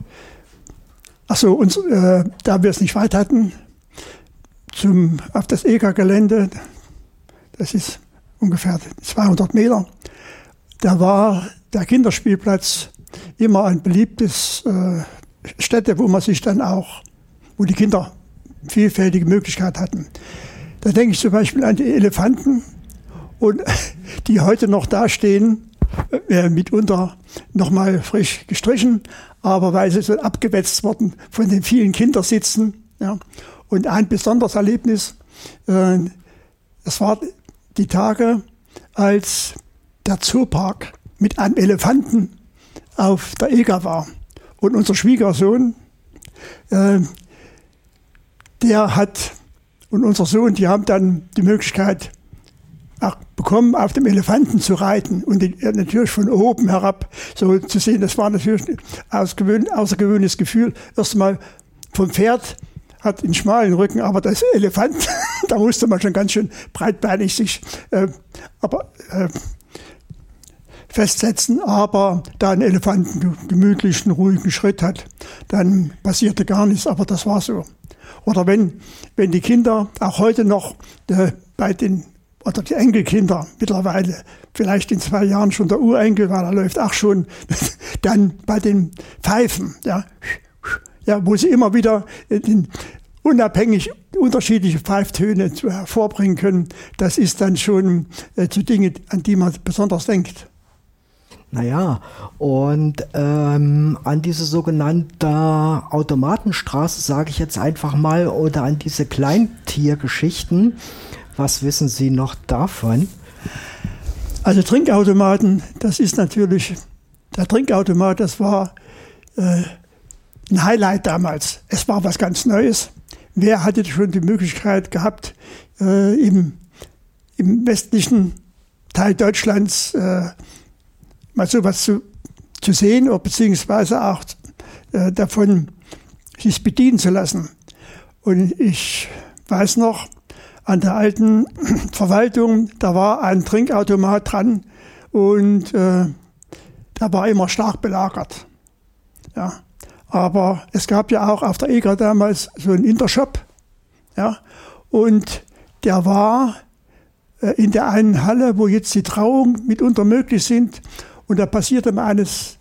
da wir es nicht weit hatten, auf das EGA-Gelände, das ist ungefähr 200 Meter, da war der Kinderspielplatz immer ein beliebtes Stätte, wo die Kinder vielfältige Möglichkeiten hatten. Da denke ich zum Beispiel an die Elefanten, und die heute noch dastehen, mitunter nochmal frisch gestrichen, aber weil sie so abgewetzt wurden von den vielen Kindersitzen. Ja. Und ein besonderes Erlebnis, das war die Tage, als der Zoopark mit einem Elefanten auf der EGA war. Und unser Schwiegersohn, die haben dann die Möglichkeit auch bekommen, auf dem Elefanten zu reiten und natürlich von oben herab so zu sehen. Das war natürlich ein außergewöhnliches Gefühl. Erstmal vom Pferd, hat einen schmalen Rücken, aber das Elefant, da musste man schon ganz schön breitbeinig sich festsetzen, aber da ein Elefant einen gemütlichen, ruhigen Schritt hat, dann passierte gar nichts, aber das war so. Oder wenn die Kinder auch heute noch die Enkelkinder mittlerweile, vielleicht in 2 Jahren schon der Urenkel, weil er läuft auch schon, dann bei den Pfeifen, wo sie immer wieder unabhängig unterschiedliche Pfeiftöne hervorbringen können, das ist dann schon zu Dingen, an die man besonders denkt. Naja, und an diese sogenannte Automatenstraße, sage ich jetzt einfach mal, oder an diese Kleintiergeschichten, was wissen Sie noch davon? Also Trinkautomaten, das ist natürlich, der Trinkautomat, das war ein Highlight damals. Es war was ganz Neues. Wer hatte schon die Möglichkeit gehabt, im westlichen Teil Deutschlands mal sowas zu sehen oder beziehungsweise auch davon sich bedienen zu lassen. Und ich weiß noch, an der alten Verwaltung, da war ein Trinkautomat dran und der war immer stark belagert. Ja. Aber es gab ja auch auf der EGA damals so einen Intershop, ja, und der war in der einen Halle, wo jetzt die Trauungen mitunter möglich sind, und da passierte mal eines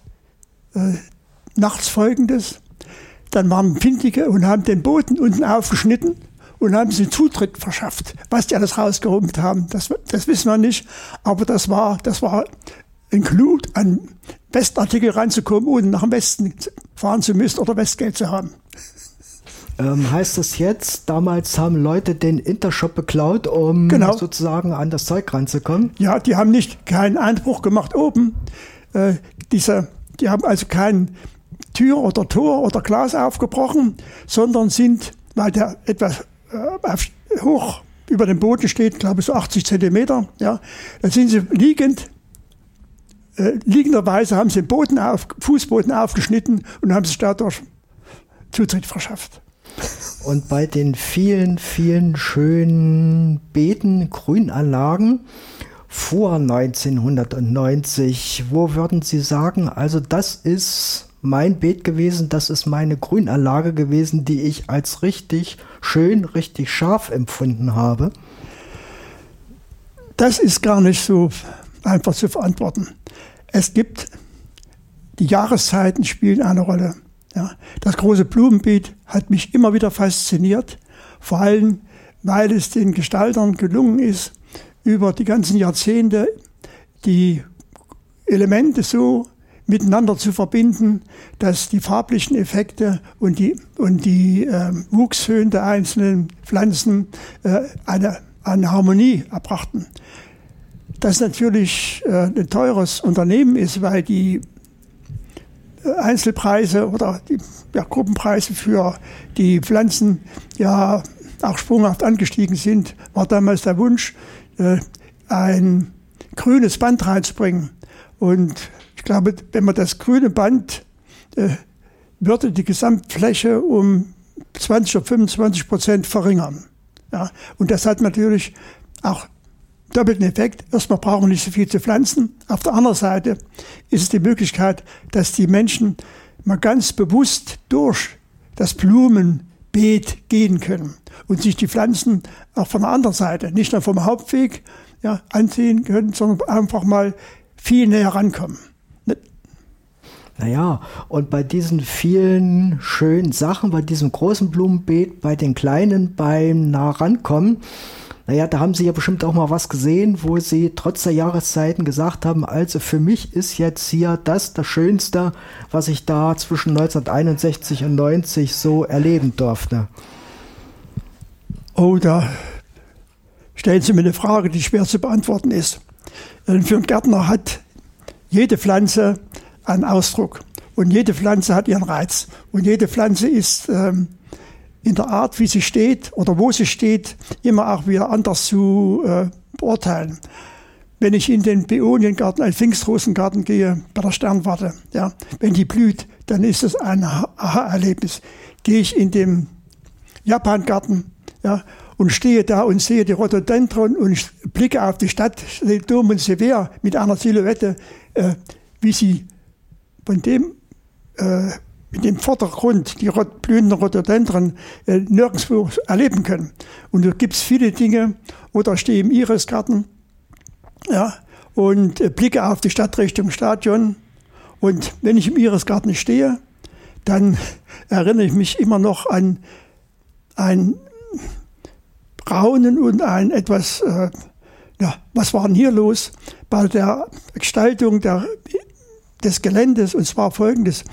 nachts Folgendes. Dann waren Findige und haben den Boden unten aufgeschnitten und haben sie Zutritt verschafft. Was die alles rausgeholt haben, das wissen wir nicht, aber das war ein Clou, an Westartikel ranzukommen, ohne nach dem Westen fahren zu müssen oder Westgeld zu haben. Heißt das jetzt, damals haben Leute den Intershop beklaut, um sozusagen an das Zeug ranzukommen? Ja, die haben keinen Einbruch gemacht oben. Die haben also kein Tür oder Tor oder Glas aufgebrochen, sondern sind, weil der etwas hoch über dem Boden steht, glaube ich so 80 Zentimeter, ja, dann sind sie liegenderweise haben sie den Fußboden aufgeschnitten und haben sich dadurch Zutritt verschafft. Und bei den vielen, vielen schönen Beeten, Grünanlagen vor 1990, wo würden Sie sagen, also das ist mein Beet gewesen, das ist meine Grünanlage gewesen, die ich als richtig schön, richtig scharf empfunden habe? Das ist gar nicht so einfach zu verantworten. Es gibt, die Jahreszeiten spielen eine Rolle. Ja, das große Blumenbeet hat mich immer wieder fasziniert, vor allem, weil es den Gestaltern gelungen ist, über die ganzen Jahrzehnte die Elemente so miteinander zu verbinden, dass die farblichen Effekte und die Wuchshöhen der einzelnen Pflanzen eine Harmonie erbrachten. Das natürlich ein teures Unternehmen ist, weil die Einzelpreise oder die Gruppenpreise für die Pflanzen ja auch sprunghaft angestiegen sind, war damals der Wunsch, ein grünes Band reinzubringen. Und ich glaube, wenn man das grüne Band würde die Gesamtfläche um 20 oder 25% verringern. Ja, und das hat natürlich auch doppelten Effekt. Erstmal brauchen wir nicht so viel zu pflanzen. Auf der anderen Seite ist es die Möglichkeit, dass die Menschen mal ganz bewusst durch das Blumenbeet gehen können und sich die Pflanzen auch von der anderen Seite, nicht nur vom Hauptweg ansehen können, sondern einfach mal viel näher rankommen. Naja, und bei diesen vielen schönen Sachen, bei diesem großen Blumenbeet, bei den kleinen, beim nah rankommen, naja, da haben Sie ja bestimmt auch mal was gesehen, wo Sie trotz der Jahreszeiten gesagt haben, also für mich ist jetzt hier das Schönste, was ich da zwischen 1961 und 90 so erleben durfte. Oh, da stellen Sie mir eine Frage, die schwer zu beantworten ist. Für einen Gärtner hat jede Pflanze einen Ausdruck und jede Pflanze hat ihren Reiz und jede Pflanze ist in der Art, wie sie steht oder wo sie steht, immer auch wieder anders zu beurteilen. Wenn ich in den Beoniengarten, einen Pfingstrosengarten gehe, bei der Sternwarte, ja, wenn die blüht, dann ist es ein Aha-Erlebnis. Gehe ich in den Japangarten, ja, und stehe da und sehe die Rhododendron und ich blicke auf die Stadt, Dom und Sever mit einer Silhouette, wie sie von dem mit dem Vordergrund die blühenden Rhododendron nirgendwo erleben können. Und da gibt es viele Dinge, oder stehe im Irisgarten, ja, und blicke auf die Stadt Richtung Stadion. Und wenn ich im Irisgarten stehe, dann erinnere ich mich immer noch an ein Raunen und ein etwas, was war denn hier los bei der Gestaltung des Geländes, und zwar folgendes.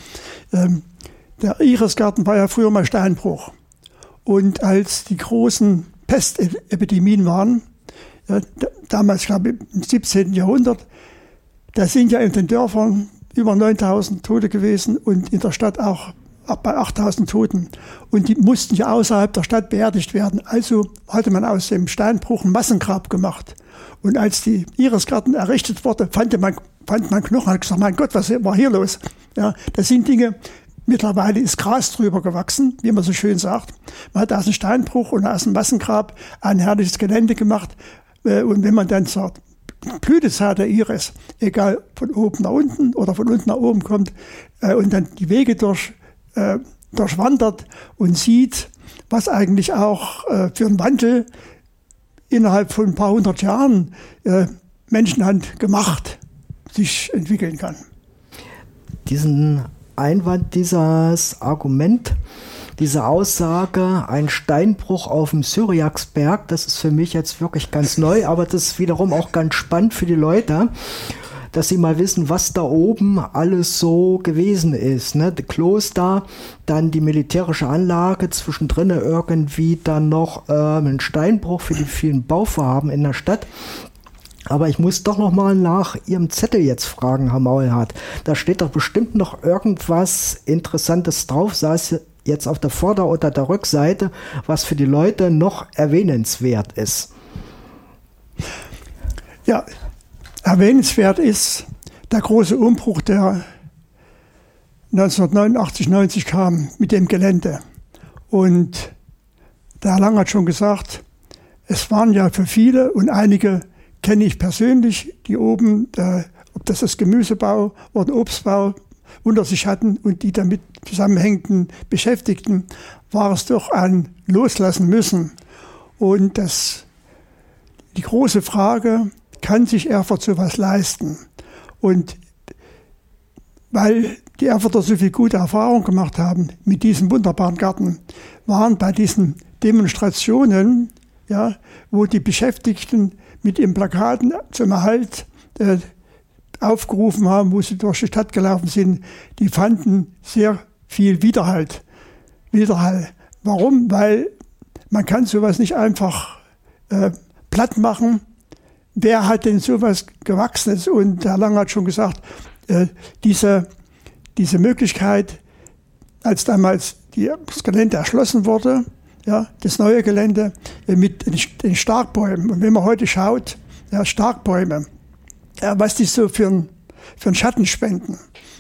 Der Irisgarten war ja früher mal Steinbruch. Und als die großen Pestepidemien waren, damals, glaube ich, im 17. Jahrhundert, da sind ja in den Dörfern über 9.000 Tote gewesen und in der Stadt auch bei 8.000 Toten. Und die mussten ja außerhalb der Stadt beerdigt werden. Also hatte man aus dem Steinbruch ein Massengrab gemacht. Und als die Irisgarten errichtet wurde, fand man Knochen und hat gesagt, mein Gott, was war hier los? Ja, das sind Dinge, mittlerweile ist Gras drüber gewachsen, wie man so schön sagt. Man hat aus dem Steinbruch und aus dem Massengrab ein herrliches Gelände gemacht. Und wenn man dann zur Blütezeit der Iris, egal von oben nach unten oder von unten nach oben kommt, und dann die Wege durchwandert und sieht, was eigentlich auch für einen Wandel innerhalb von ein paar hundert Jahren Menschenhand gemacht sich entwickeln kann. Diesen Einwand, dieses Argument, diese Aussage, ein Steinbruch auf dem Syriaksberg, das ist für mich jetzt wirklich ganz neu, aber das ist wiederum auch ganz spannend für die Leute, dass sie mal wissen, was da oben alles so gewesen ist. Ne? Das Kloster, dann die militärische Anlage, zwischendrin irgendwie dann noch ein Steinbruch für die vielen Bauvorhaben in der Stadt. Aber ich muss doch noch mal nach Ihrem Zettel jetzt fragen, Herr Maulhardt. Da steht doch bestimmt noch irgendwas Interessantes drauf, sei es jetzt auf der Vorder- oder der Rückseite, was für die Leute noch erwähnenswert ist. Ja, erwähnenswert ist der große Umbruch, der 1989, 90 kam mit dem Gelände. Und der Herr Lang hat schon gesagt, es waren ja für viele und einige kenne ich persönlich, die oben, ob das Gemüsebau oder Obstbau unter sich hatten und die damit zusammenhängenden Beschäftigten, war es doch ein Loslassen müssen. Und die große Frage, kann sich Erfurt sowas leisten? Und weil die Erfurter so viel gute Erfahrung gemacht haben mit diesem wunderbaren Garten, waren bei diesen Demonstrationen, ja, wo die Beschäftigten mit ihren Plakaten zum Erhalt aufgerufen haben, wo sie durch die Stadt gelaufen sind, die fanden sehr viel Widerhall. Warum? Weil man kann sowas nicht einfach platt machen. Wer hat denn sowas Gewachsenes? Und Herr Lang hat schon gesagt, diese Möglichkeit, als damals das Gelände erschlossen wurde, ja, das neue Gelände mit den Starkbäumen. Und wenn man heute schaut, ja, Starkbäume, ja, was die so für einen Schatten spenden.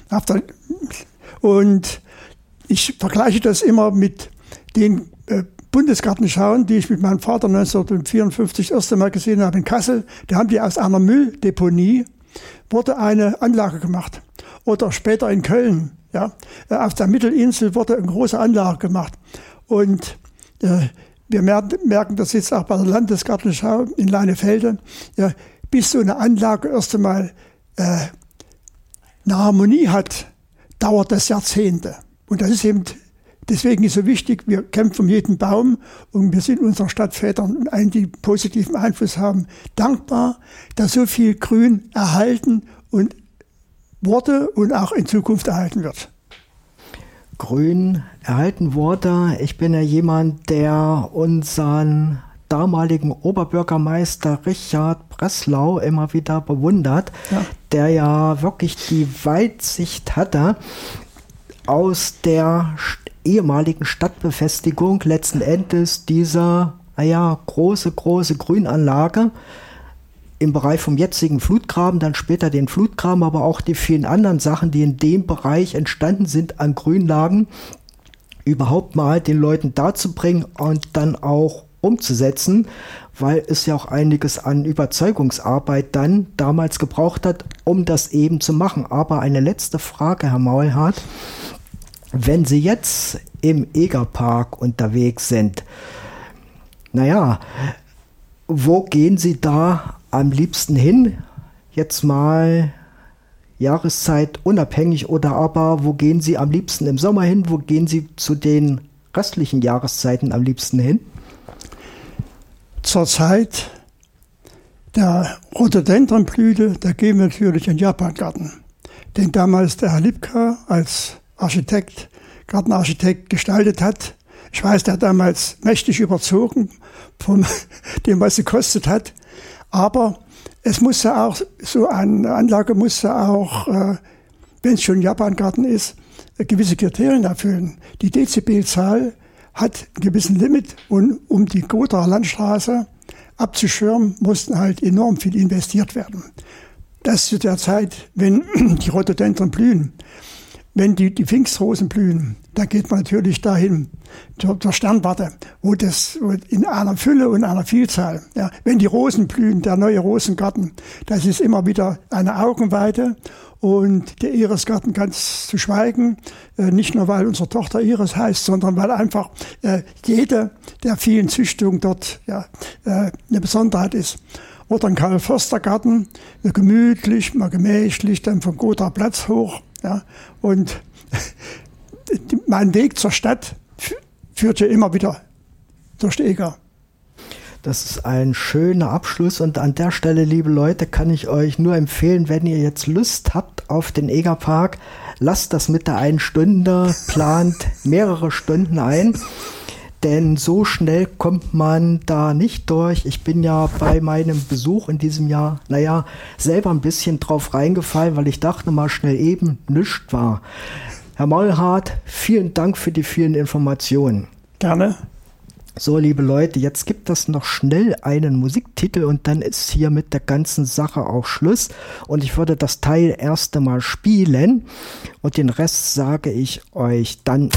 Und ich vergleiche das immer mit den Bundesgartenschauen, die ich mit meinem Vater 1954 das erste Mal gesehen habe in Kassel. Da haben die aus einer Mülldeponie wurde eine Anlage gemacht. Oder später in Köln, ja, auf der Mittelinsel wurde eine große Anlage gemacht. Und wir merken das jetzt auch bei der Landesgartenschau in Leinefelde, ja, bis so eine Anlage erst einmal eine Harmonie hat, dauert das Jahrzehnte. Und das ist eben, deswegen ist so wichtig, wir kämpfen um jeden Baum und wir sind unseren Stadtvätern und allen, die positiven Einfluss haben, dankbar, dass so viel Grün erhalten und wurde und auch in Zukunft erhalten wird. Grün erhalten wurde. Ich bin ja jemand, der unseren damaligen Oberbürgermeister Richard Breslau immer wieder bewundert, ja, der ja wirklich die Weitsicht hatte, aus der ehemaligen Stadtbefestigung letzten Endes diese große Grünanlage im Bereich vom jetzigen Flutgraben, dann später den Flutgraben, aber auch die vielen anderen Sachen, die in dem Bereich entstanden sind an Grünlagen, überhaupt mal den Leuten darzubringen und dann auch umzusetzen, weil es ja auch einiges an Überzeugungsarbeit dann damals gebraucht hat, um das eben zu machen. Aber eine letzte Frage, Herr Maulhardt. Wenn Sie jetzt im Egerpark unterwegs sind, wo gehen Sie da am liebsten hin? Jetzt mal Jahreszeit unabhängig oder aber wo gehen Sie am liebsten im Sommer hin? Wo gehen Sie zu den restlichen Jahreszeiten am liebsten hin? Zur Zeit der Rhododendronblüte, da gehen wir natürlich in den Japangarten. Den damals der Herr Lipka als Gartenarchitekt gestaltet hat. Ich weiß, der hat damals mächtig überzogen von dem, was sie gekostet hat. Aber es muss ja auch, so eine Anlage muss ja auch, wenn es schon ein Japangarten ist, gewisse Kriterien erfüllen. Die Dezibelzahl hat einen gewissen Limit und um die Gothaer Landstraße abzuschirmen, mussten halt enorm viel investiert werden. Das ist zu der Zeit, wenn die Rhododendron blühen. Wenn die Pfingstrosen blühen, dann geht man natürlich dahin, zur Sternwarte, wo in einer Fülle und einer Vielzahl. Ja, wenn die Rosen blühen, der neue Rosengarten, das ist immer wieder eine Augenweide. Und der Irisgarten ganz zu schweigen, nicht nur weil unsere Tochter Iris heißt, sondern weil einfach jede der vielen Züchtungen dort eine Besonderheit ist. Oder ein Karl-Förster-Garten, gemütlich, mal gemächlich, dann vom Gothaer Platz hoch. Ja, und mein Weg zur Stadt führte immer wieder durch die Eger. Das ist ein schöner Abschluss und an der Stelle, liebe Leute, kann ich euch nur empfehlen, wenn ihr jetzt Lust habt auf den Egerpark, lasst das mit der 1 Stunde, plant mehrere Stunden ein, denn so schnell kommt man da nicht durch. Ich bin ja bei meinem Besuch in diesem Jahr, selber ein bisschen drauf reingefallen, weil ich dachte mal schnell eben, nichts war. Herr Maulhardt, vielen Dank für die vielen Informationen. Gerne. So, liebe Leute, jetzt gibt es noch schnell einen Musiktitel und dann ist hier mit der ganzen Sache auch Schluss. Und ich würde das Teil erst einmal spielen und den Rest sage ich euch dann.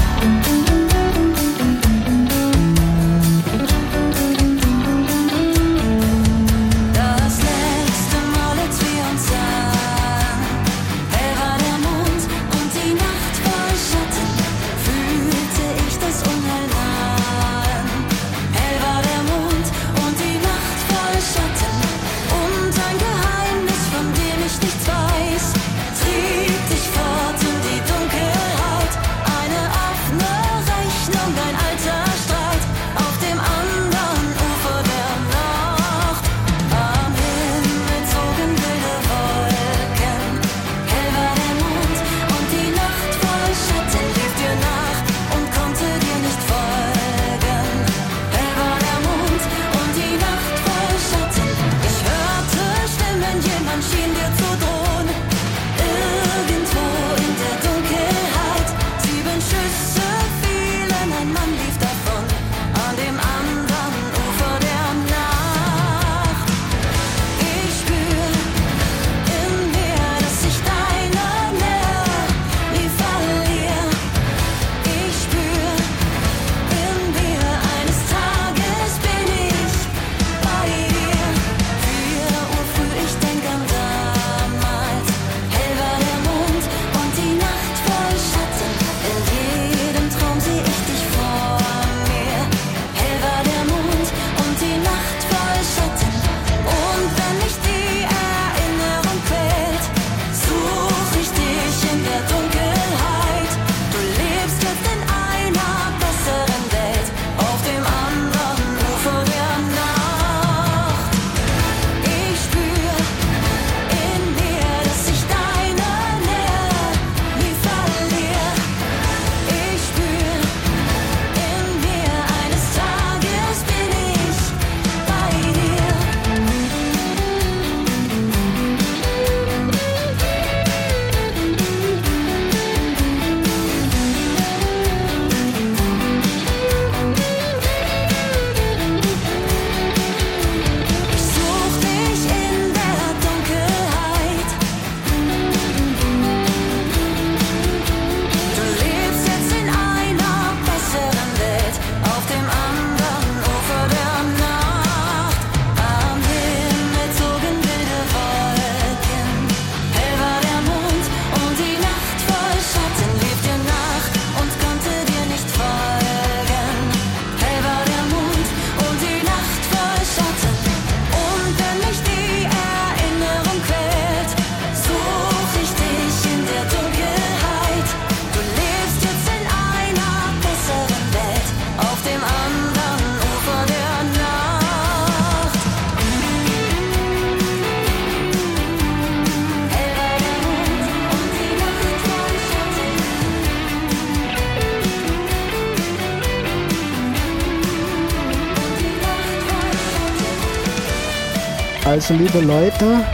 Also, liebe Leute,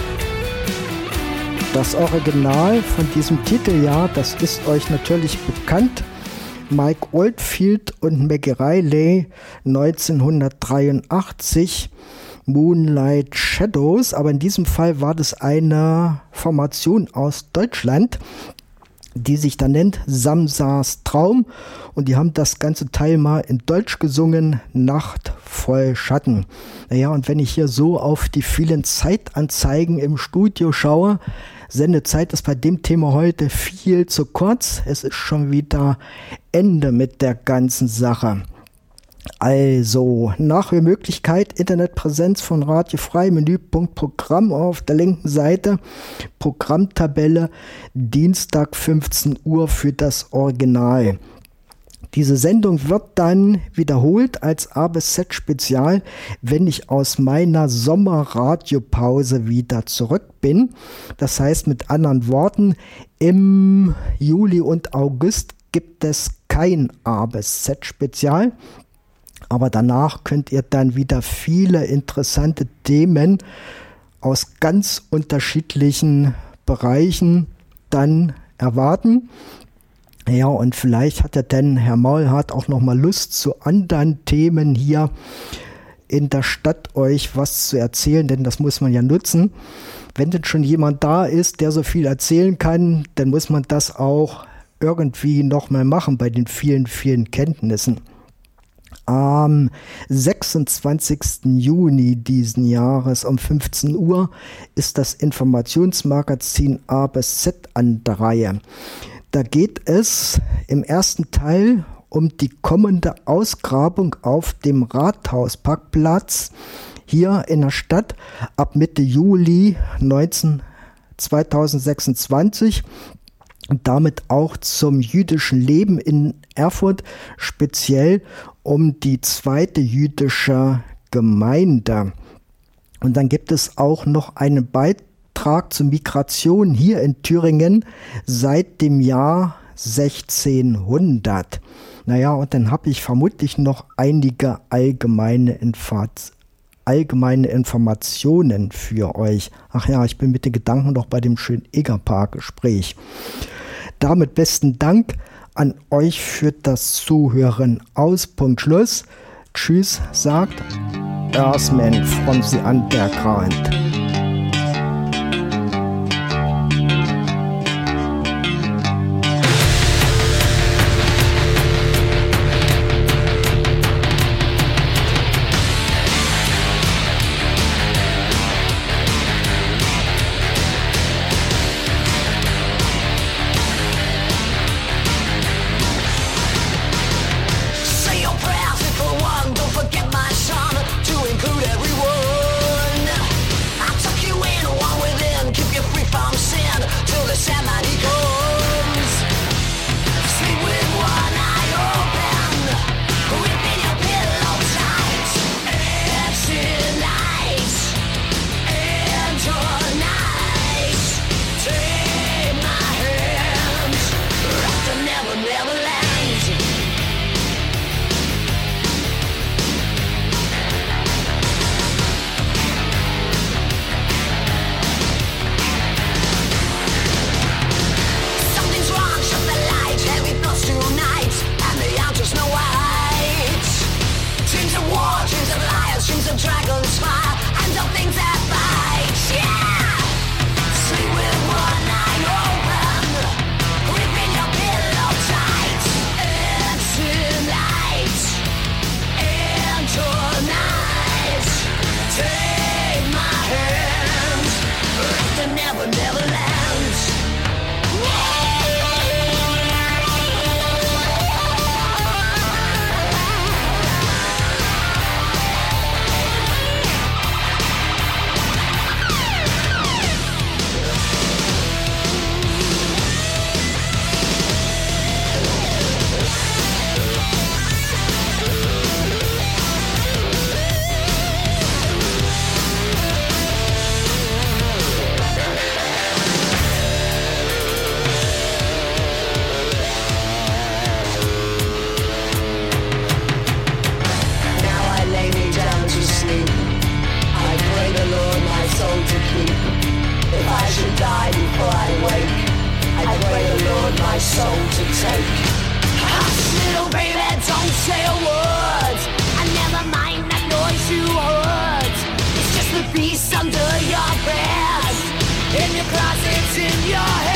das Original von diesem Titel, ja, das ist euch natürlich bekannt. Mike Oldfield und Maggie Reilly, 1983, Moonlight Shadows, aber in diesem Fall war das eine Formation aus Deutschland, die sich da nennt Samsas Traum, und die haben das ganze Teil mal in Deutsch gesungen, Nacht voll Schatten. Naja, und wenn ich hier so auf die vielen Zeitanzeigen im Studio schaue, Sendezeit ist bei dem Thema heute viel zu kurz. Es ist schon wieder Ende mit der ganzen Sache. Also, Nachhörmöglichkeit, Internetpräsenz von Radio Frei, Menüpunkt Programm auf der linken Seite, Programmtabelle, Dienstag 15 Uhr für das Original. Diese Sendung wird dann wiederholt als A bis Z Spezial, wenn ich aus meiner Sommerradiopause wieder zurück bin. Das heißt mit anderen Worten, im Juli und August gibt es kein A bis Z Spezial. Aber danach könnt ihr dann wieder viele interessante Themen aus ganz unterschiedlichen Bereichen dann erwarten. Ja, und vielleicht hat ja dann Herr Maulhardt auch noch mal Lust, zu anderen Themen hier in der Stadt euch was zu erzählen, denn das muss man ja nutzen. Wenn denn schon jemand da ist, der so viel erzählen kann, dann muss man das auch irgendwie noch mal machen bei den vielen, vielen Kenntnissen. Am 26. Juni diesen Jahres um 15 Uhr ist das Informationsmagazin A bis Z an der Reihe. Da geht es im ersten Teil um die kommende Ausgrabung auf dem Rathausparkplatz hier in der Stadt ab Mitte Juli 2026 und damit auch zum jüdischen Leben in Erfurt, speziell um die zweite jüdische Gemeinde. Und dann gibt es auch noch einen Beitrag zur Migration hier in Thüringen seit dem Jahr 1600. Naja, und dann habe ich vermutlich noch einige allgemeine Informationen für euch. Ach ja, ich bin mit den Gedanken noch bei dem schönen Egerpark-Gespräch. Damit besten Dank an euch für das Zuhören. Aus, Punkt, Schluss. Tschüss, sagt Earthman from the Underground. my soul to take. Hush, little baby, don't say a word. And never mind that noise you heard. It's just the beast under your bed, in your closet, in your head.